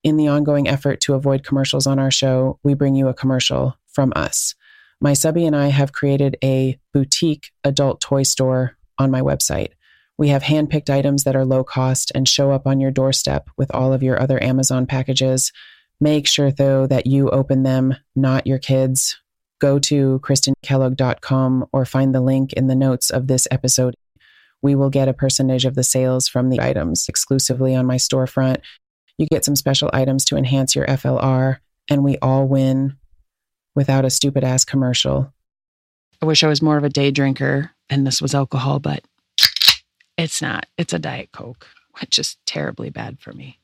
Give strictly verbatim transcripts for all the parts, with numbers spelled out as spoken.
In the ongoing effort to avoid commercials on our show, we bring you a commercial from us. My subby and I have created a boutique adult toy store on my website. We have handpicked items that are low cost and show up on your doorstep with all of your other Amazon packages. Make sure, though, that you open them, not your kids. Go to kristen kellogg dot com or find the link in the notes of this episode. We will get a percentage of the sales from the items exclusively on my storefront. You get some special items to enhance your F L R, and we all win without a stupid-ass commercial. I wish I was more of a day drinker and this was alcohol, but it's not. It's a Diet Coke, which is terribly bad for me.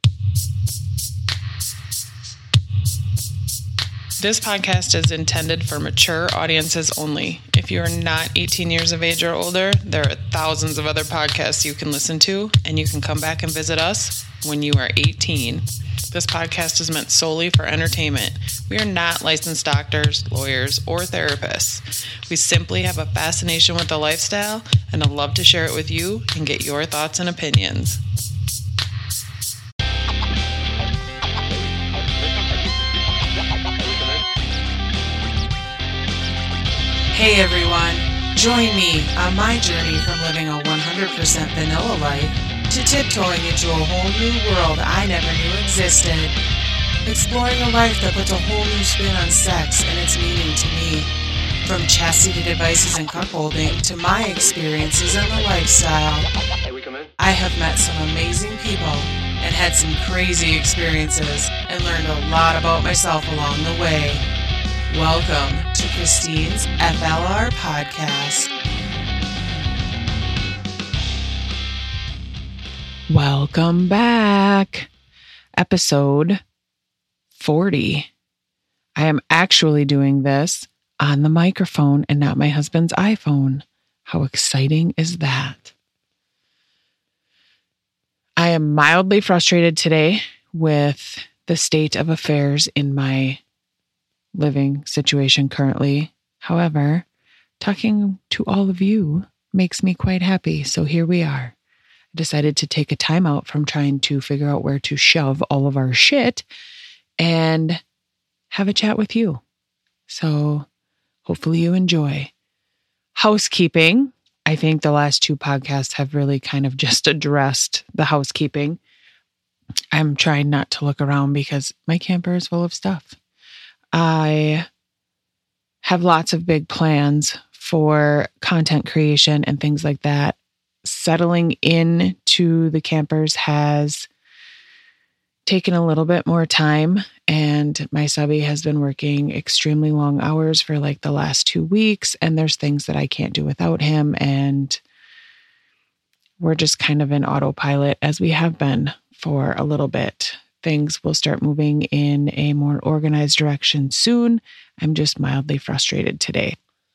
This podcast is intended for mature audiences only. If you are not eighteen years of age or older, there are thousands of other podcasts you can listen to, and you can come back and visit us when you are eighteen. This podcast is meant solely for entertainment. We are not licensed doctors, lawyers, or therapists. We simply have a fascination with the lifestyle and a love to share it with you and get your thoughts and opinions. Hey everyone, join me on my journey from living a one hundred percent vanilla life to tiptoeing into a whole new world I never knew existed. Exploring a life that puts a whole new spin on sex and its meaning to me. From chastity devices and cuckolding to my experiences in the lifestyle. I have met some amazing people and had some crazy experiences and learned a lot about myself along the way. Welcome to Christine's F L R Podcast. Welcome back. Episode forty. I am actually doing this on the microphone and not my husband's iPhone. How exciting is that? I am mildly frustrated today with the state of affairs in my living situation currently. However, talking to all of you makes me quite happy. So here we are. I decided to take a time out from trying to figure out where to shove all of our shit and have a chat with you. So hopefully you enjoy. Housekeeping. I think the last two podcasts have really kind of just addressed the housekeeping. I'm trying not to look around because my camper is full of stuff. I have lots of big plans for content creation and things like that. Settling into the campers has taken a little bit more time, and my subby has been working extremely long hours for like the last two weeks, and there's things that I can't do without him, and we're just kind of in autopilot as we have been for a little bit. Things will start moving in a more organized direction soon. I'm just mildly frustrated today.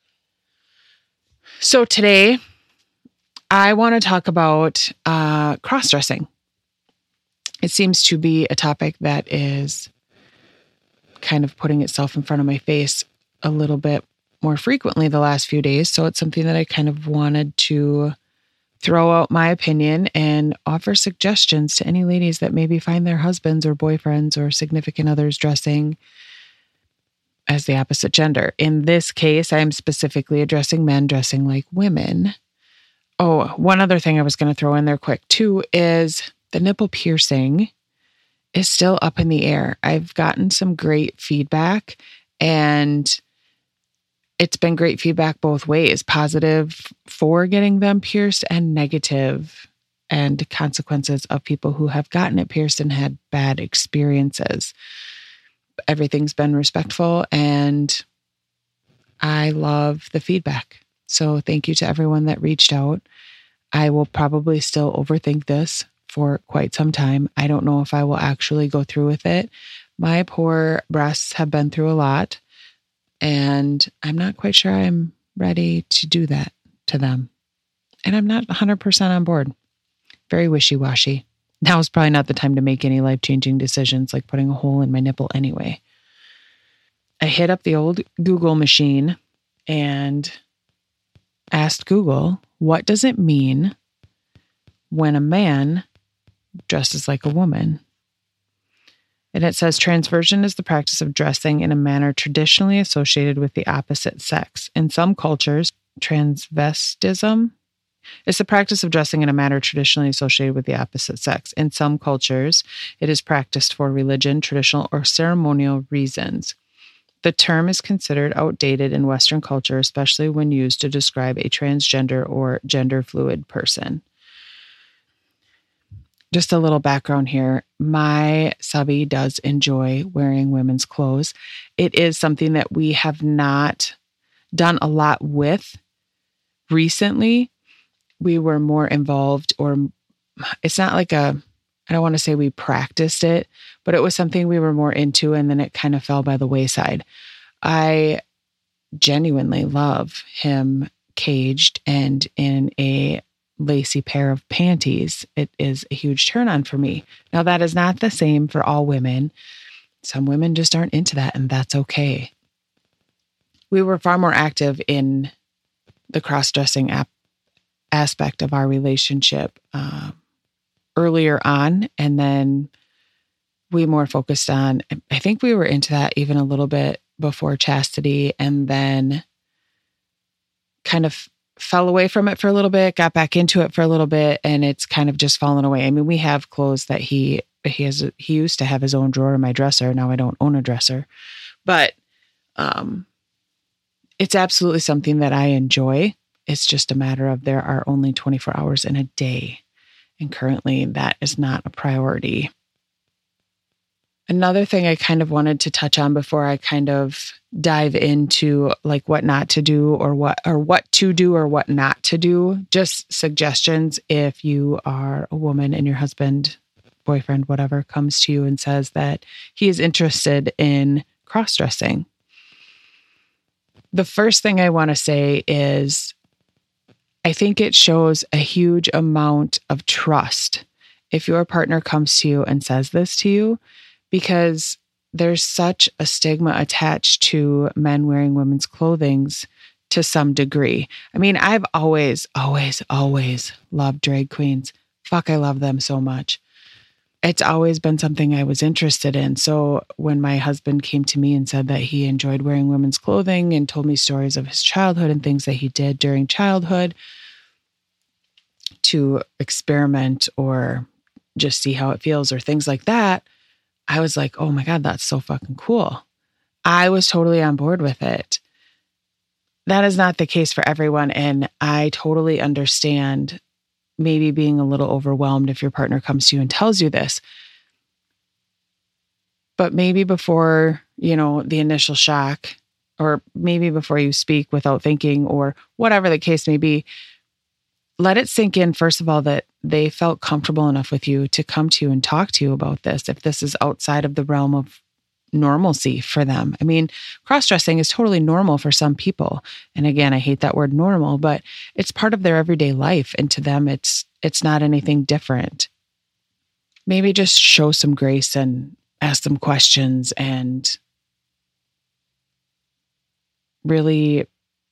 So today, I want to talk about uh, cross-dressing. It seems to be a topic that is kind of putting itself in front of my face a little bit more frequently the last few days. So it's something that I kind of wanted to throw out my opinion and offer suggestions to any ladies that maybe find their husbands or boyfriends or significant others dressing as the opposite gender. In this case, I'm specifically addressing men dressing like women. Oh, one other thing I was going to throw in there quick too is the nipple piercing is still up in the air. I've gotten some great feedback, and it's been great feedback both ways, positive for getting them pierced and negative and consequences of people who have gotten it pierced and had bad experiences. Everything's been respectful, and I love the feedback. So thank you to everyone that reached out. I will probably still overthink this for quite some time. I don't know if I will actually go through with it. My poor breasts have been through a lot, and I'm not quite sure I'm ready to do that to them. And I'm not one hundred percent on board. Very wishy-washy. Now is probably not the time to make any life-changing decisions like putting a hole in my nipple anyway. I hit up the old Google machine and asked Google, what does it mean when a man dresses like a woman? And it says transversion is the practice of dressing in a manner traditionally associated with the opposite sex. In some cultures, transvestism is the practice of dressing in a manner traditionally associated with the opposite sex. In some cultures, it is practiced for religion, traditional, or ceremonial reasons. The term is considered outdated in Western culture, especially when used to describe a transgender or gender fluid person. Just a little background here. My subby does enjoy wearing women's clothes. It is something that we have not done a lot with recently. We were more involved, or it's not like a, I don't want to say we practiced it, but it was something we were more into, and then it kind of fell by the wayside. I genuinely love him caged and in a lacy pair of panties. It is a huge turn on for me. Now, that is not the same for all women. Some women just aren't into that, and that's okay. We were far more active in the cross-dressing ap- aspect of our relationship uh, earlier on, and then we more focused on, I think we were into that even a little bit before chastity, and then kind of fell away from it for a little bit, got back into it for a little bit, and it's kind of just fallen away. I mean, we have clothes that he he has. He used to have his own drawer in my dresser. Now I don't own a dresser, but um, it's absolutely something that I enjoy. It's just a matter of there are only twenty-four hours in a day, and currently that is not a priority. Another thing I kind of wanted to touch on before I kind of dive into like what not to do or what or what to do or what not to do, just suggestions if you are a woman and your husband, boyfriend, whatever, comes to you and says that he is interested in cross-dressing. The first thing I want to say is I think it shows a huge amount of trust if your partner comes to you and says this to you, because there's such a stigma attached to men wearing women's clothing to some degree. I mean, I've always, always, always loved drag queens. Fuck, I love them so much. It's always been something I was interested in. So when my husband came to me and said that he enjoyed wearing women's clothing and told me stories of his childhood and things that he did during childhood to experiment or just see how it feels or things like that, I was like, oh my God, that's so fucking cool. I was totally on board with it. That is not the case for everyone. And I totally understand maybe being a little overwhelmed if your partner comes to you and tells you this. But maybe before, you know, the initial shock, or maybe before you speak without thinking, or whatever the case may be, let it sink in, first of all, that they felt comfortable enough with you to come to you and talk to you about this, if this is outside of the realm of normalcy for them. I mean, cross-dressing is totally normal for some people. And again, I hate that word normal, but it's part of their everyday life. And to them, it's it's not anything different. Maybe just show some grace and ask them questions and really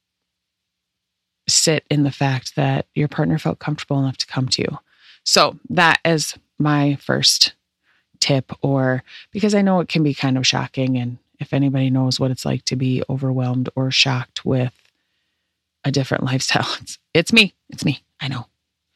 sit in the fact that your partner felt comfortable enough to come to you. So that is my first tip, or because I know it can be kind of shocking. And if anybody knows what it's like to be overwhelmed or shocked with a different lifestyle, it's, it's me. It's me. I know.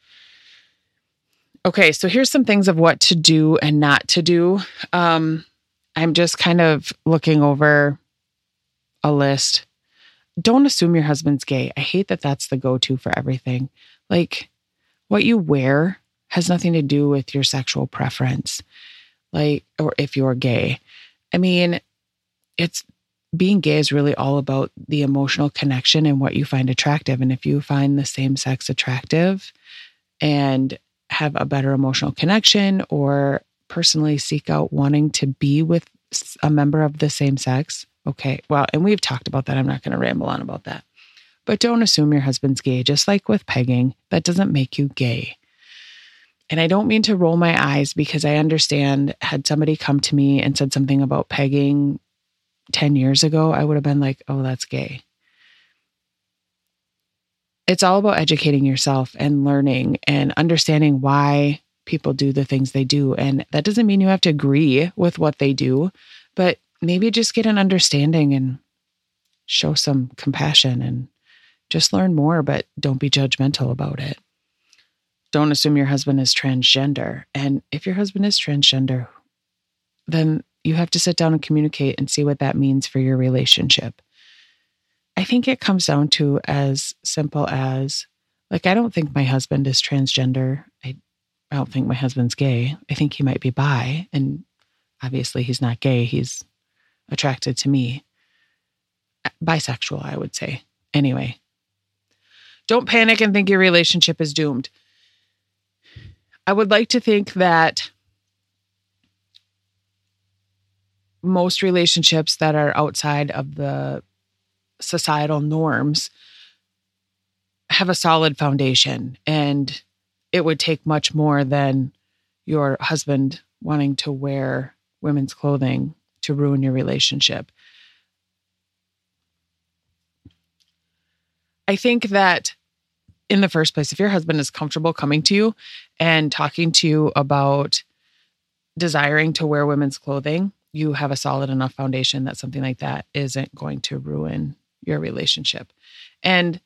Okay. So here's some things of what to do and not to do. Um, I'm just kind of looking over a list. Don't assume your husband's gay. I hate that that's the go-to for everything. Like, what you wear has nothing to do with your sexual preference. Like, or if you're gay. I mean, it's being gay is really all about the emotional connection and what you find attractive. And if you find the same sex attractive and have a better emotional connection, or personally seek out wanting to be with a member of the same sex, okay, well, and we've talked about that. I'm not going to ramble on about that. But don't assume your husband's gay. Just like with pegging, that doesn't make you gay. And I don't mean to roll my eyes, because I understand, had somebody come to me and said something about pegging ten years ago, I would have been like, oh, that's gay. It's all about educating yourself and learning and understanding why people do the things they do. And that doesn't mean you have to agree with what they do, but maybe just get an understanding and show some compassion and just learn more, but don't be judgmental about it. Don't assume your husband is transgender. And if your husband is transgender, then you have to sit down and communicate and see what that means for your relationship. I think it comes down to as simple as, like, I don't think my husband is transgender. I, I don't think my husband's gay. I think he might be bi, and obviously he's not gay. He's attracted to me. Bisexual, I would say. Anyway, don't panic and think your relationship is doomed. I would like to think that most relationships that are outside of the societal norms have a solid foundation, and it would take much more than your husband wanting to wear women's clothing to ruin your relationship. I think that in the first place, if your husband is comfortable coming to you and talking to you about desiring to wear women's clothing, you have a solid enough foundation that something like that isn't going to ruin your relationship. And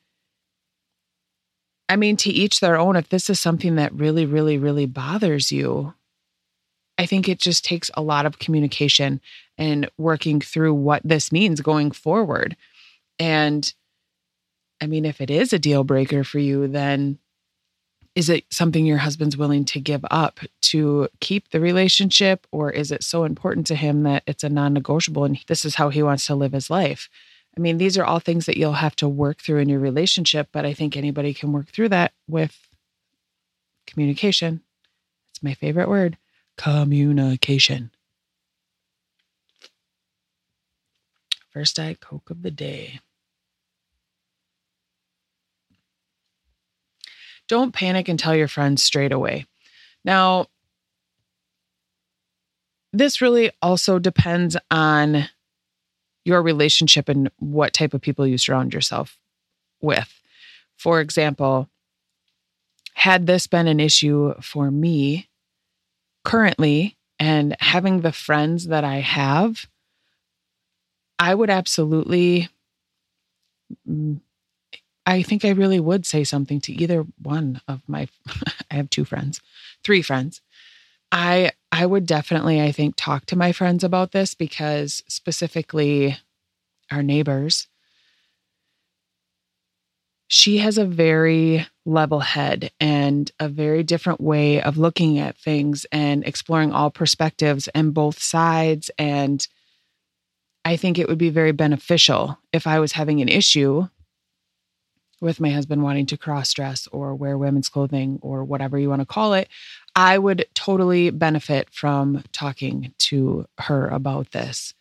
I mean, to each their own. If this is something that really, really, really bothers you, I think it just takes a lot of communication and working through what this means going forward. And I mean, if it is a deal breaker for you, then is it something your husband's willing to give up to keep the relationship? Or is it so important to him that it's a non-negotiable and this is how he wants to live his life? I mean, these are all things that you'll have to work through in your relationship, but I think anybody can work through that with communication. It's my favorite word, communication. First Diet Coke of the day. Don't panic and tell your friends straight away. Now, this really also depends on your relationship and what type of people you surround yourself with. For example, had this been an issue for me currently and having the friends that I have, I would absolutely, I think I really would say something to either one of my, I have two friends, three friends. I I would definitely, I think, talk to my friends about this because specifically our neighbors, she has a very level head and a very different way of looking at things and exploring all perspectives and both sides. And I think it would be very beneficial if I was having an issue with my husband wanting to cross-dress or wear women's clothing or whatever you want to call it. I would totally benefit from talking to her about this.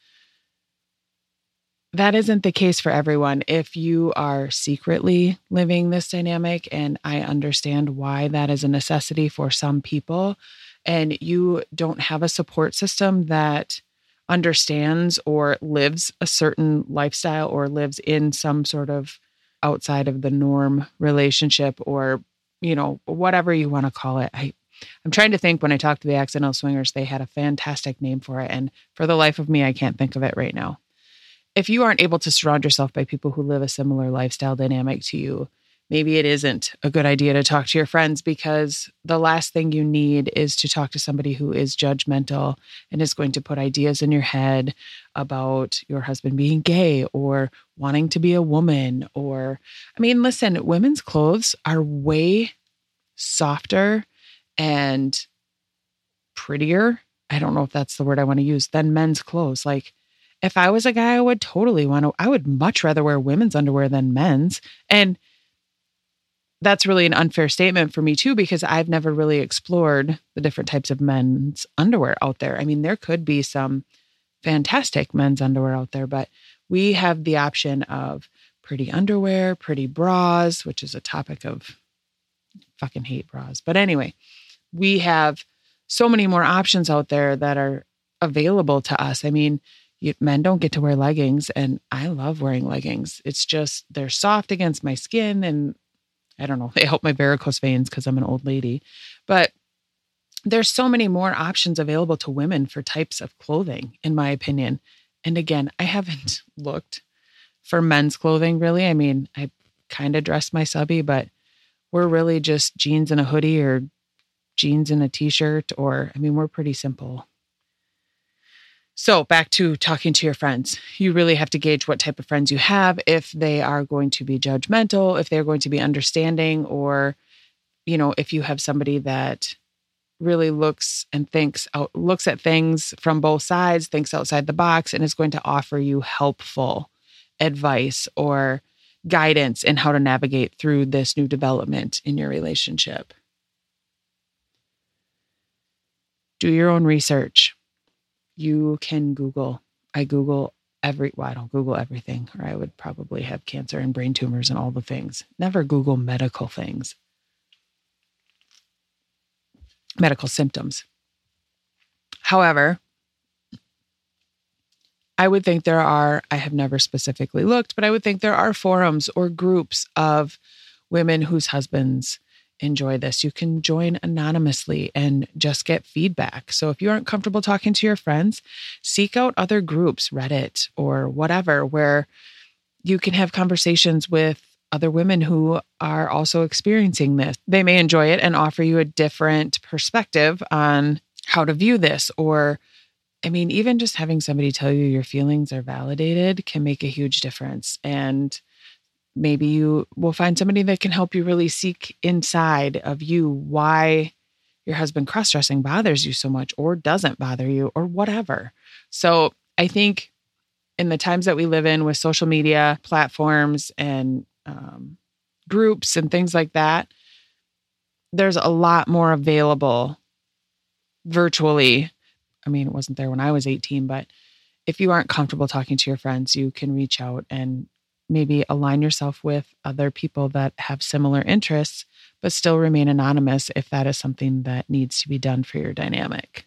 That isn't the case for everyone. If you are secretly living this dynamic, and I understand why that is a necessity for some people, and you don't have a support system that understands or lives a certain lifestyle or lives in some sort of outside of the norm relationship or, you know, whatever you want to call it. I, I'm trying to think when I talked to the Accidental Swingers, they had a fantastic name for it. And for the life of me, I can't think of it right now. If you aren't able to surround yourself by people who live a similar lifestyle dynamic to you, maybe it isn't a good idea to talk to your friends because the last thing you need is to talk to somebody who is judgmental and is going to put ideas in your head about your husband being gay or wanting to be a woman. Or, I mean, listen, women's clothes are way softer and prettier. I don't know if that's the word I want to use than men's clothes. Like, if I was a guy, I would totally want to, I would much rather wear women's underwear than men's. And that's really an unfair statement for me too, because I've never really explored the different types of men's underwear out there. I mean, there could be some fantastic men's underwear out there, but we have the option of pretty underwear, pretty bras, which is a topic of fucking hate bras. But anyway, we have so many more options out there that are available to us. I mean, You, men don't get to wear leggings, and I love wearing leggings. It's just, they're soft against my skin, and I don't know, they help my varicose veins because I'm an old lady. But there's so many more options available to women for types of clothing, in my opinion. And again, I haven't looked for men's clothing really. I mean, I kind of dress my subby, but we're really just jeans and a hoodie or jeans and a t-shirt, or, I mean, we're pretty simple. So back to talking to your friends. You really have to gauge what type of friends you have, if they are going to be judgmental, if they're going to be understanding, or, you know, if you have somebody that really looks and thinks out, looks at things from both sides, thinks outside the box, and is going to offer you helpful advice or guidance in how to navigate through this new development in your relationship. Do your own research. You can Google. I Google every, well, I don't Google everything, or I would probably have cancer and brain tumors and all the things. Never Google medical things. Medical symptoms. However, I would think there are, I have never specifically looked, but I would think there are forums or groups of women whose husbands enjoy this. You can join anonymously and just get feedback. So if you aren't comfortable talking to your friends, seek out other groups, Reddit or whatever, where you can have conversations with other women who are also experiencing this. They may enjoy it and offer you a different perspective on how to view this. Or, I mean, even just having somebody tell you your feelings are validated can make a huge difference. And maybe you will find somebody that can help you really seek inside of you why your husband cross-dressing bothers you so much, or doesn't bother you, or whatever. So I think in the times that we live in with social media platforms and um, groups and things like that, there's a lot more available virtually. I mean, it wasn't there when I was eighteen, but if you aren't comfortable talking to your friends, you can reach out and maybe align yourself with other people that have similar interests, but still remain anonymous if that is something that needs to be done for your dynamic.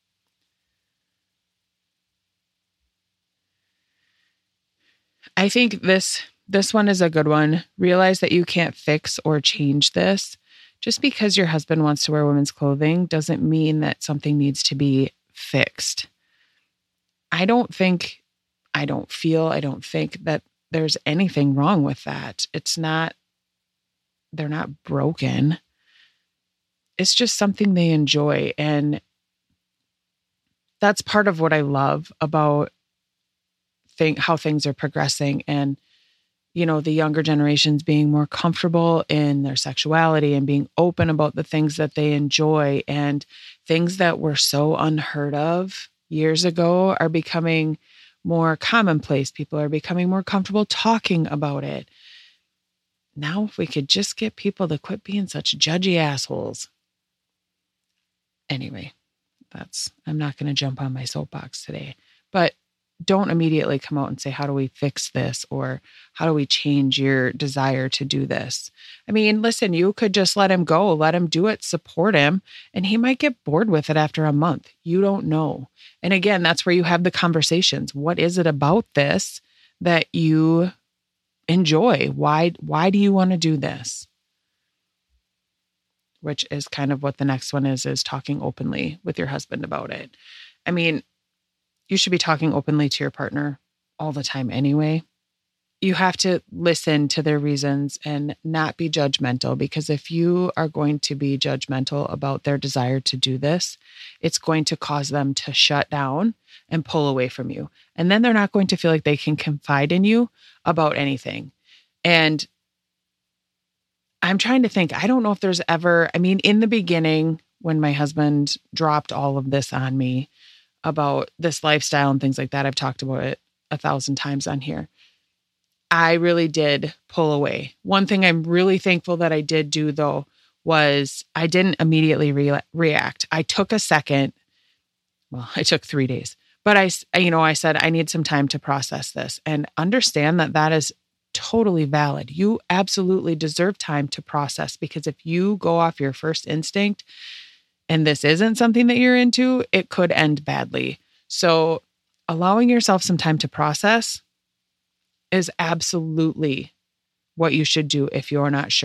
I think this this one is a good one. Realize that you can't fix or change this. Just because your husband wants to wear women's clothing doesn't mean that something needs to be fixed. I don't think, I don't feel, I don't think that there's anything wrong with that. It's not, they're not broken. It's just something they enjoy. And that's part of what I love about think, how things are progressing. And, you know, the younger generations being more comfortable in their sexuality and being open about the things that they enjoy, and things that were so unheard of years ago are becoming more commonplace. People are becoming more comfortable talking about it. Now, if we could just get people to quit being such judgy assholes. Anyway, that's, I'm not going to jump on my soapbox today, but don't immediately come out and say, how do we fix this? Or how do we change your desire to do this? I mean, listen, you could just let him go, let him do it, support him, and he might get bored with it after a month. You don't know. And again, that's where you have the conversations. What is it about this that you enjoy? Why, why do you want to do this? Which is kind of what the next one is, is talking openly with your husband about it. I mean, you should be talking openly to your partner all the time anyway. You have to listen to their reasons and not be judgmental, because if you are going to be judgmental about their desire to do this, it's going to cause them to shut down and pull away from you. And then they're not going to feel like they can confide in you about anything. And I'm trying to think, I don't know if there's ever, I mean, in the beginning, when my husband dropped all of this on me about this lifestyle and things like that, I've talked about it a thousand times on here, I really did pull away. One thing I'm really thankful that I did do, though, was I didn't immediately re- react. I took a second. Well, I took three days, but I, you know, I said, I need some time to process this and understand that that is totally valid. You absolutely deserve time to process, because if you go off your first instinct and this isn't something that you're into, it could end badly. So allowing yourself some time to process is absolutely what you should do if you're not sure.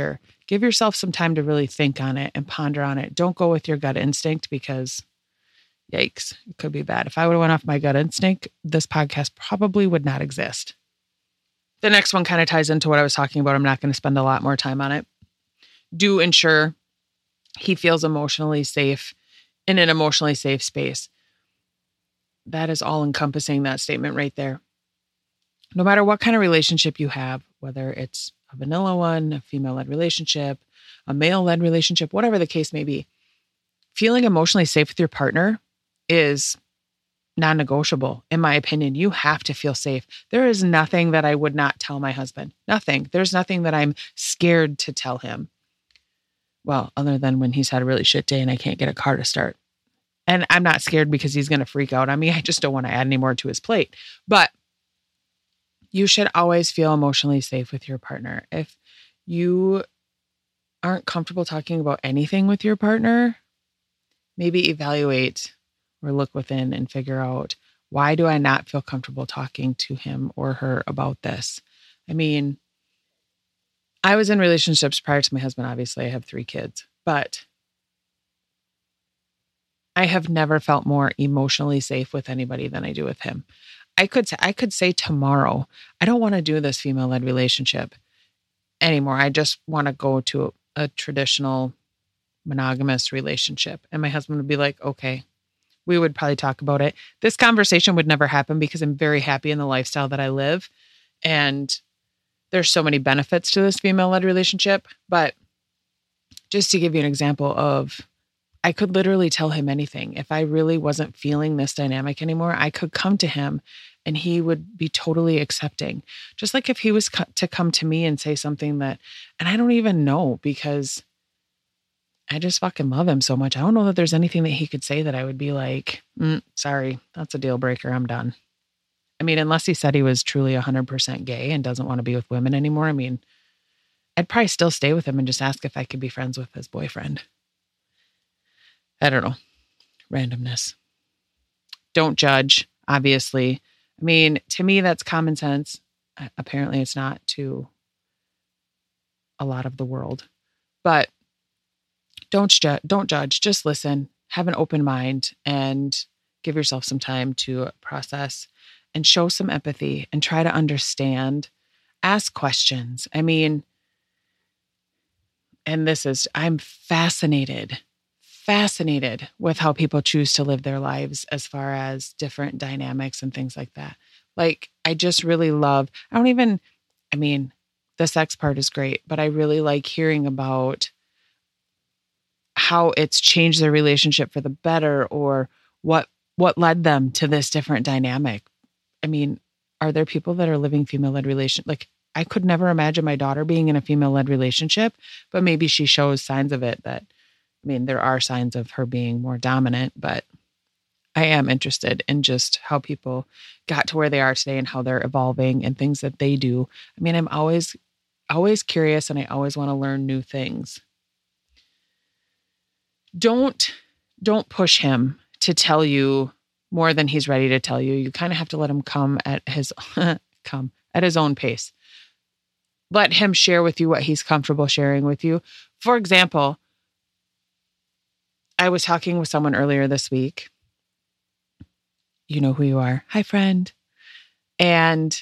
Give yourself some time to really think on it and ponder on it. Don't go with your gut instinct because yikes, it could be bad. If I would have went off my gut instinct, this podcast probably would not exist. The next one kind of ties into what I was talking about. I'm not going to spend a lot more time on it. Do ensure he feels emotionally safe in an emotionally safe space. That is all encompassing, that statement right there. No matter what kind of relationship you have, whether it's a vanilla one, a female-led relationship, a male-led relationship, whatever the case may be, feeling emotionally safe with your partner is non-negotiable. In my opinion, you have to feel safe. There is nothing that I would not tell my husband. Nothing. There's nothing that I'm scared to tell him. Well, other than when he's had a really shit day and I can't get a car to start. And I'm not scared because he's going to freak out on me. I just don't want to add any more to his plate. But you should always feel emotionally safe with your partner. If you aren't comfortable talking about anything with your partner, maybe evaluate or look within and figure out, why do I not feel comfortable talking to him or her about this? I mean, I was in relationships prior to my husband. Obviously, I have three kids, but I have never felt more emotionally safe with anybody than I do with him. I could say, I could say tomorrow, I don't want to do this female-led relationship anymore. I just want to go to a, a traditional monogamous relationship. And my husband would be like, okay, we would probably talk about it. This conversation would never happen because I'm very happy in the lifestyle that I live. And there's so many benefits to this female-led relationship. But just to give you an example of, I could literally tell him anything. If I really wasn't feeling this dynamic anymore, I could come to him and he would be totally accepting. Just like if he was co- to come to me and say something that, and I don't even know because I just fucking love him so much. I don't know that there's anything that he could say that I would be like, mm, sorry, that's a deal breaker. I'm done. I mean, unless he said he was truly one hundred percent gay and doesn't want to be with women anymore. I mean, I'd probably still stay with him and just ask if I could be friends with his boyfriend. I don't know. Randomness. Don't judge, obviously. I mean, to me, that's common sense. Apparently, it's not to a lot of the world. But don't, ju- don't judge. Just listen. Have an open mind and give yourself some time to process and show some empathy and try to understand. Ask questions. I mean, and this is, I'm fascinated fascinated with how people choose to live their lives as far as different dynamics and things like that. Like, I just really love, I don't even, I mean, the sex part is great, but I really like hearing about how it's changed their relationship for the better or what, what led them to this different dynamic. I mean, are there people that are living female-led relation? Like, I could never imagine my daughter being in a female-led relationship, but maybe she shows signs of it that, I mean, there are signs of her being more dominant, but I am interested in just how people got to where they are today and how they're evolving and things that they do. I mean, I'm always, always curious and I always want to learn new things. Don't, don't push him to tell you more than he's ready to tell you. You kind of have to let him come at his, come at his own pace. Let him share with you what he's comfortable sharing with you. For example, I was talking with someone earlier this week. You know who you are. Hi, friend. And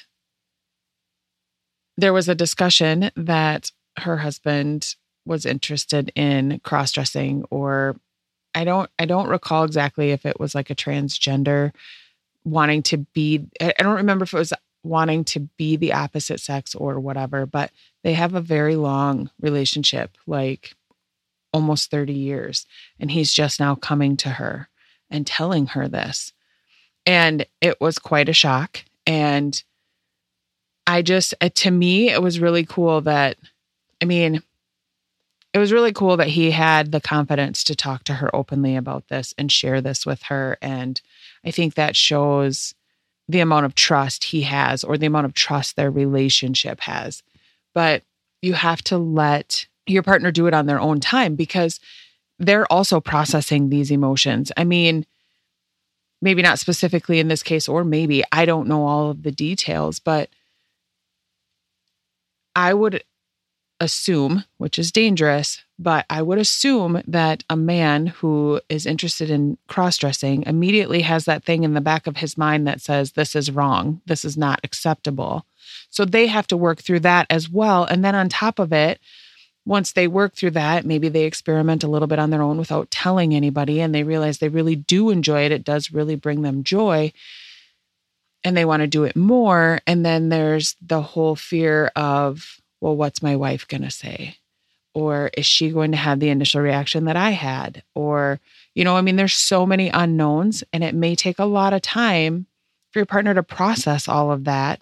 there was a discussion that her husband was interested in cross-dressing, or I don't, I don't recall exactly if it was like a transgender wanting to be, I don't remember if it was wanting to be the opposite sex or whatever, but they have a very long relationship, like almost thirty years. And he's just now coming to her and telling her this. And it was quite a shock. And I just, to me, it was really cool that, I mean, it was really cool that he had the confidence to talk to her openly about this and share this with her. And I think that shows the amount of trust he has, or the amount of trust their relationship has. But you have to let your partner do it on their own time, because they're also processing these emotions. I mean, maybe not specifically in this case, or maybe, I don't know all of the details, but I would, assume, which is dangerous, but I would assume that a man who is interested in cross-dressing immediately has that thing in the back of his mind that says, this is wrong. This is not acceptable. So they have to work through that as well. And then on top of it, once they work through that, maybe they experiment a little bit on their own without telling anybody, and they realize they really do enjoy it. It does really bring them joy, and they want to do it more. And then there's the whole fear of, well, what's my wife going to say? Or is she going to have the initial reaction that I had? Or, you know, I mean, there's so many unknowns, and it may take a lot of time for your partner to process all of that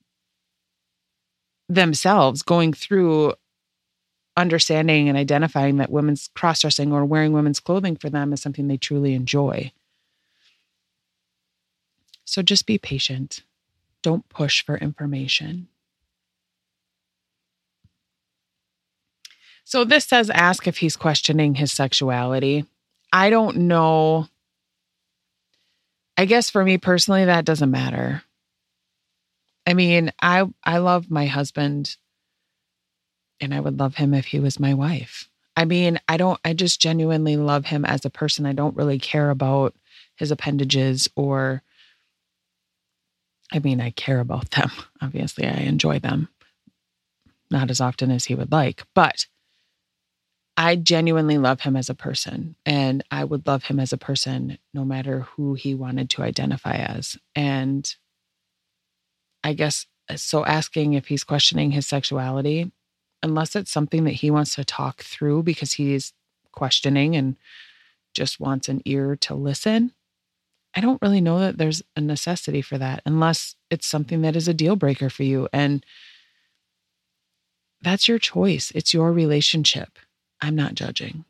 themselves, going through understanding and identifying that women's cross-dressing or wearing women's clothing for them is something they truly enjoy. So just be patient. Don't push for information. So this says, ask if he's questioning his sexuality. I don't know. I guess for me personally, that doesn't matter. I mean, I I love my husband, and I would love him if he was my wife. I mean, I don't, I just genuinely love him as a person. I don't really care about his appendages or, I mean, I care about them. Obviously, I enjoy them. Not as often as he would like, but I genuinely love him as a person, and I would love him as a person no matter who he wanted to identify as. And I guess, so asking if he's questioning his sexuality, unless it's something that he wants to talk through because he's questioning and just wants an ear to listen, I don't really know that there's a necessity for that unless it's something that is a deal breaker for you. And that's your choice. It's your relationship. I'm not judging.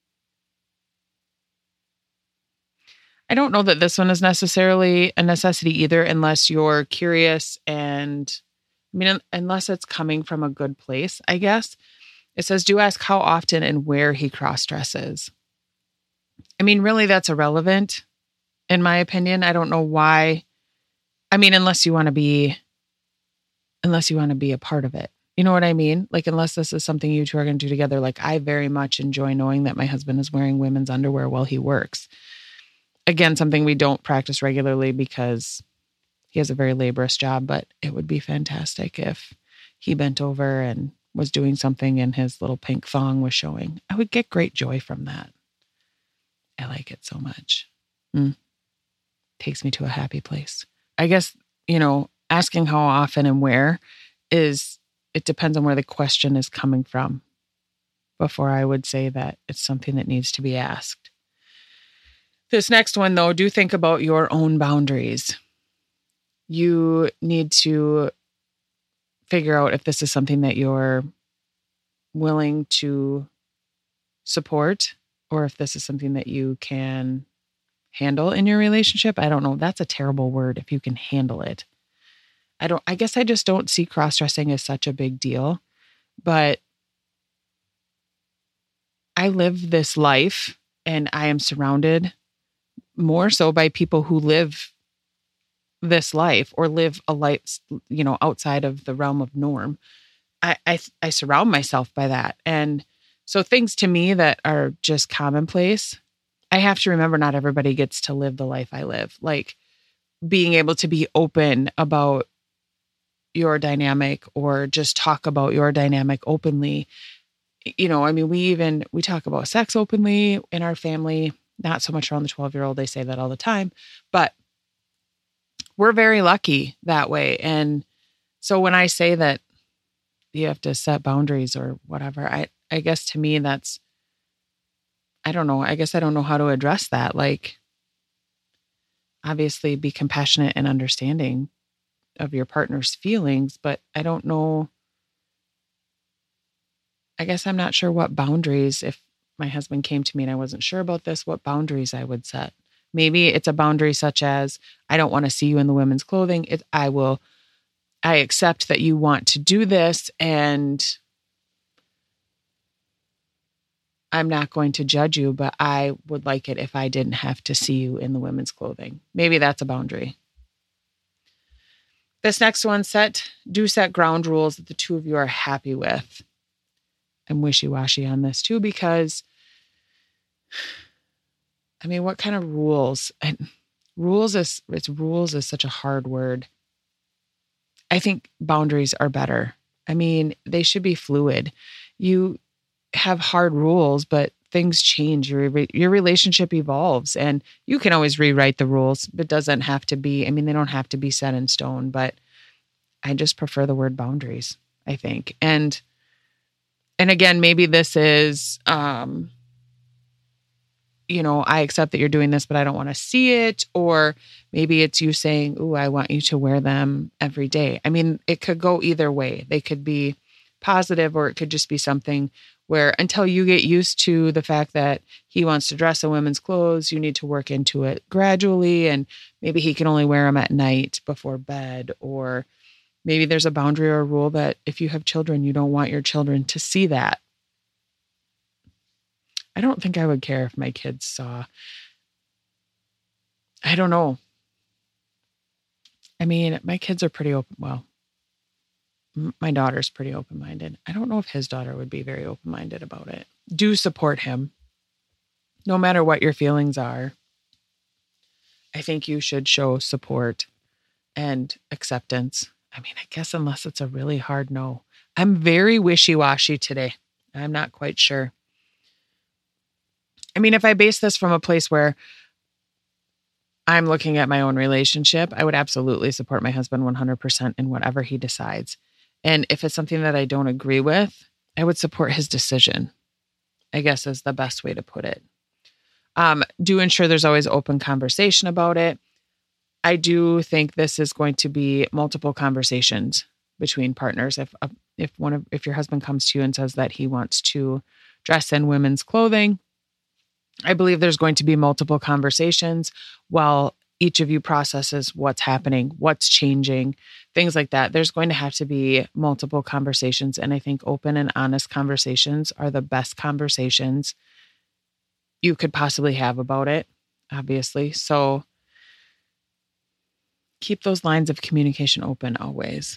I don't know that this one is necessarily a necessity either, unless you're curious and, I mean, unless it's coming from a good place, I guess. It says, do ask how often and where he cross-dresses. I mean, really, that's irrelevant, in my opinion. I don't know why. I mean, unless you want to be, unless you want to be a part of it. You know what I mean? Like, unless this is something you two are going to do together. Like, I very much enjoy knowing that my husband is wearing women's underwear while he works. Again, something we don't practice regularly because he has a very laborious job, but it would be fantastic if he bent over and was doing something and his little pink thong was showing. I would get great joy from that. I like it so much. Mm. Takes me to a happy place. I guess, you know, asking how often and where is, it depends on where the question is coming from before I would say that it's something that needs to be asked. This next one, though, do think about your own boundaries. You need to figure out if this is something that you're willing to support or if this is something that you can handle in your relationship. I don't know. That's a terrible word, if you can handle it. I don't, I guess I just don't see cross-dressing as such a big deal, but I live this life and I am surrounded more so by people who live this life or live a life, you know, outside of the realm of norm. I, I, I surround myself by that. And so things to me that are just commonplace, I have to remember not everybody gets to live the life I live. Like being able to be open about your dynamic or just talk about your dynamic openly. You know, I mean, we even, we talk about sex openly in our family, not so much around the twelve year old. They say that all the time, but we're very lucky that way. And so when I say that you have to set boundaries or whatever, I, I guess to me, that's, I don't know. I guess I don't know how to address that. Like, obviously be compassionate and understanding of your partner's feelings, but I don't know. I guess I'm not sure what boundaries, if my husband came to me and I wasn't sure about this, what boundaries I would set. Maybe it's a boundary such as, I don't want to see you in the women's clothing. It, I will, I accept that you want to do this and I'm not going to judge you, but I would like it if I didn't have to see you in the women's clothing. Maybe that's a boundary. This next one, set, do set ground rules that the two of you are happy with. I'm wishy-washy on this too, because I mean, what kind of rules? And rules is, it's rules is such a hard word. I think boundaries are better. I mean, they should be fluid. You have hard rules, but things change. Your your relationship evolves, and you can always rewrite the rules. It doesn't have to be, I mean, they don't have to be set in stone, but I just prefer the word boundaries, I think. And, and again, maybe this is, um, you know, I accept that you're doing this, but I don't want to see it. Or maybe it's you saying, ooh, I want you to wear them every day. I mean, it could go either way. They could be positive, or it could just be something where until you get used to the fact that he wants to dress in women's clothes, you need to work into it gradually. And maybe he can only wear them at night before bed. Or maybe there's a boundary or a rule that if you have children, you don't want your children to see that. I don't think I would care if my kids saw. I don't know. I mean, my kids are pretty open. Well, m- my daughter's pretty open-minded. I don't know if his daughter would be very open-minded about it. Do support him. No matter what your feelings are, I think you should show support and acceptance. I mean, I guess unless it's a really hard no. I'm very wishy-washy today. I'm not quite sure. I mean, if I base this from a place where I'm looking at my own relationship, I would absolutely support my husband one hundred percent in whatever he decides. And if it's something that I don't agree with, I would support his decision, I guess is the best way to put it. Um, do ensure there's always open conversation about it. I do think this is going to be multiple conversations between partners. If uh, if one of if your husband comes to you and says that he wants to dress in women's clothing, I believe there's going to be multiple conversations while each of you processes what's happening, what's changing, things like that. There's going to have to be multiple conversations. And I think open and honest conversations are the best conversations you could possibly have about it, obviously. So keep those lines of communication open always.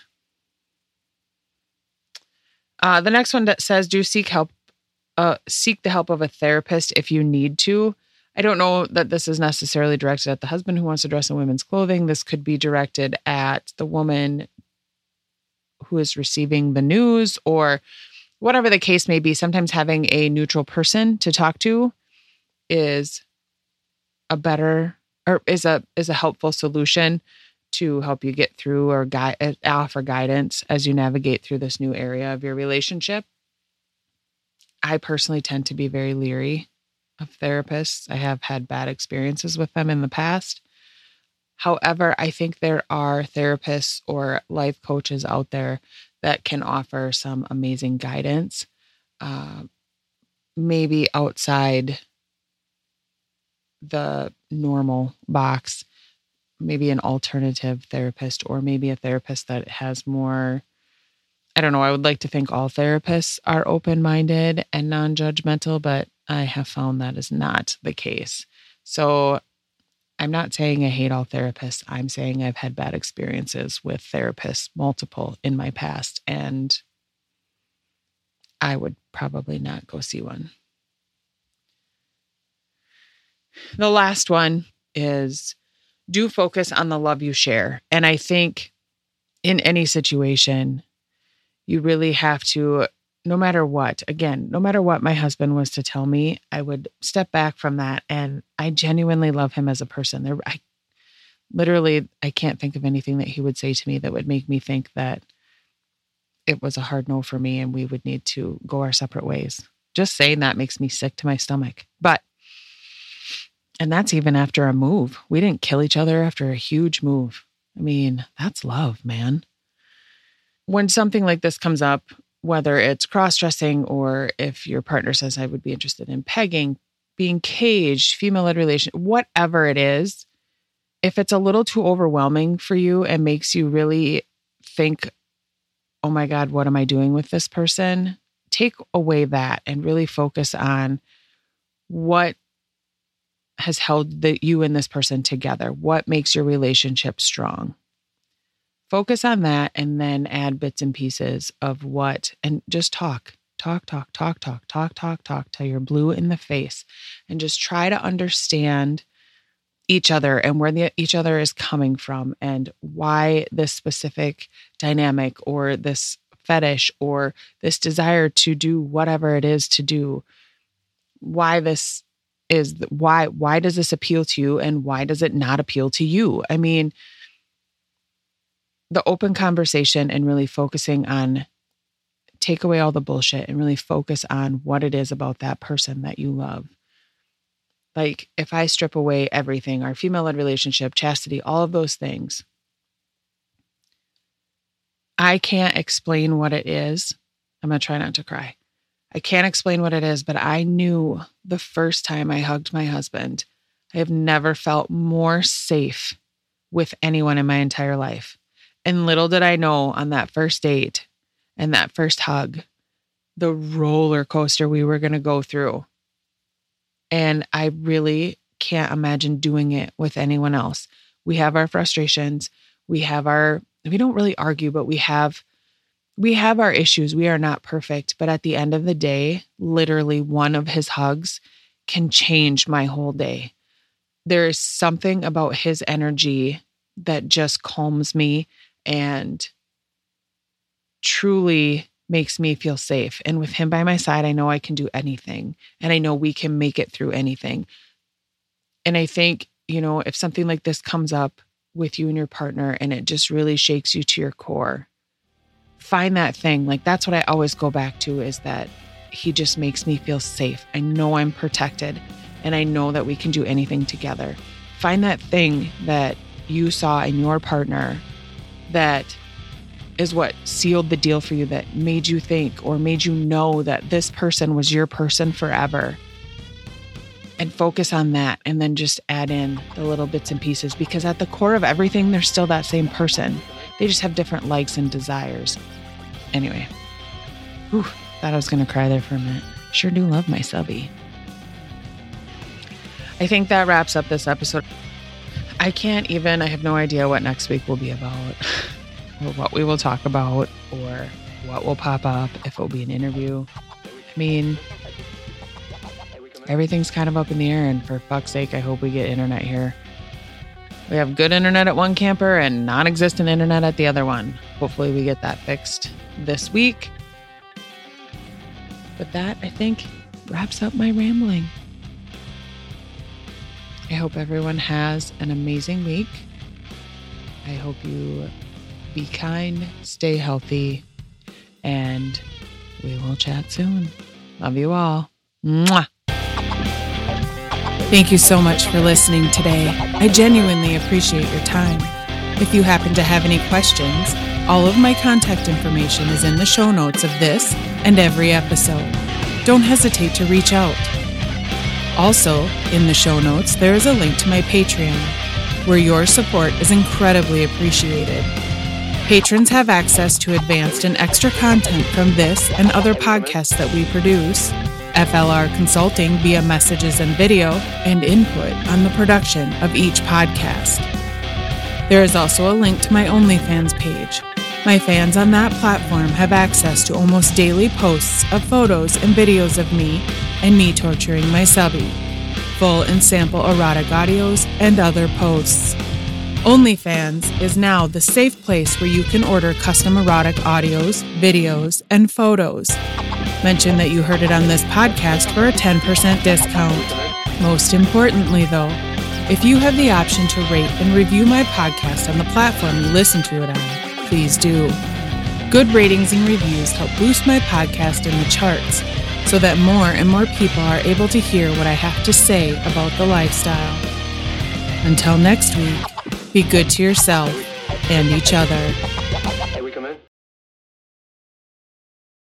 Uh, the next one that says, do seek help. Uh, seek the help of a therapist if you need to. I don't know that this is necessarily directed at the husband who wants to dress in women's clothing. This could be directed at the woman who is receiving the news, or whatever the case may be. Sometimes having a neutral person to talk to is a better, or is a is a helpful solution to help you get through or guide, offer guidance as you navigate through this new area of your relationship. I personally tend to be very leery of therapists. I have had bad experiences with them in the past. However, I think there are therapists or life coaches out there that can offer some amazing guidance, uh, maybe outside the normal box, maybe an alternative therapist, or maybe a therapist that has more, I don't know, I would like to think all therapists are open-minded and non-judgmental, but I have found that is not the case. So I'm not saying I hate all therapists. I'm saying I've had bad experiences with therapists, multiple in my past, and I would probably not go see one. The last one is, do focus on the love you share. And I think in any situation, you really have to, no matter what, again, no matter what my husband was to tell me, I would step back from that. And I genuinely love him as a person. There, I literally, I can't think of anything that he would say to me that would make me think that it was a hard no for me and we would need to go our separate ways. Just saying that makes me sick to my stomach. But, and that's even after a move. We didn't kill each other after a huge move. I mean, that's love, man. When something like this comes up, whether it's cross-dressing or if your partner says, I would be interested in pegging, being caged, female-led relation, whatever it is, if it's a little too overwhelming for you and makes you really think, oh my God, what am I doing with this person? Take away that and really focus on what has held the, you and this person together. What makes your relationship strong? Focus on that and then add bits and pieces of what, and just talk. talk, talk, talk, talk, talk, talk, talk till you're blue in the face, and just try to understand each other and where the, each other is coming from and why this specific dynamic or this fetish or this desire to do whatever it is to do, why this is, why, why does this appeal to you and why does it not appeal to you? I mean, the open conversation and really focusing on, take away all the bullshit and really focus on what it is about that person that you love. Like if I strip away everything, our female-led relationship, chastity, all of those things, I can't explain what it is. I'm going to try not to cry. I can't explain what it is, but I knew the first time I hugged my husband, I have never felt more safe with anyone in my entire life. And little did I know on that first date and that first hug, the roller coaster we were going to go through. And I really can't imagine doing it with anyone else. We have our frustrations. We have our, we don't really argue, but we have, we have our issues. We are not perfect. But at the end of the day, literally one of his hugs can change my whole day. There is something about his energy that just calms me and truly makes me feel safe. And with him by my side, I know I can do anything. And I know we can make it through anything. And I think, you know, if something like this comes up with you and your partner and it just really shakes you to your core, find that thing. Like that's what I always go back to, is that he just makes me feel safe. I know I'm protected and I know that we can do anything together. Find that thing that you saw in your partner that is what sealed the deal for you, that made you think or made you know that this person was your person forever. And focus on that, and then just add in the little bits and pieces, because at the core of everything, they're still that same person. They just have different likes and desires. Anyway, whew, thought I was going to cry there for a minute. Sure do love my subby. I think that wraps up this episode. I can't even, I have no idea what next week will be about. Or what we will talk about, or what will pop up, if it will be an interview. I mean, everything's kind of up in the air, and for fuck's sake, I hope we get internet here. We have good internet at one camper and non-existent internet at the other one. Hopefully we get that fixed this week. But that, I think, wraps up my rambling. I hope everyone has an amazing week. I hope you be kind, stay healthy, and we will chat soon. Love you all. Mwah. Thank you so much for listening today. I genuinely appreciate your time. If you happen to have any questions, all of my contact information is in the show notes of this and every episode. Don't hesitate to reach out. Also, in the show notes, there is a link to my Patreon, where your support is incredibly appreciated. Patrons have access to advanced and extra content from this and other podcasts that we produce, F L R consulting via messages and video, and input on the production of each podcast. There is also a link to my OnlyFans page. My fans on that platform have access to almost daily posts of photos and videos of me and me torturing my subby, full and sample erotic audios, and other posts. OnlyFans is now the safe place where you can order custom erotic audios, videos, and photos. Mention that you heard it on this podcast for a ten percent discount. Most importantly, though, if you have the option to rate and review my podcast on the platform you listen to it on, please do. Good ratings and reviews help boost my podcast in the charts so that more and more people are able to hear what I have to say about the lifestyle. Until next week, be good to yourself and each other.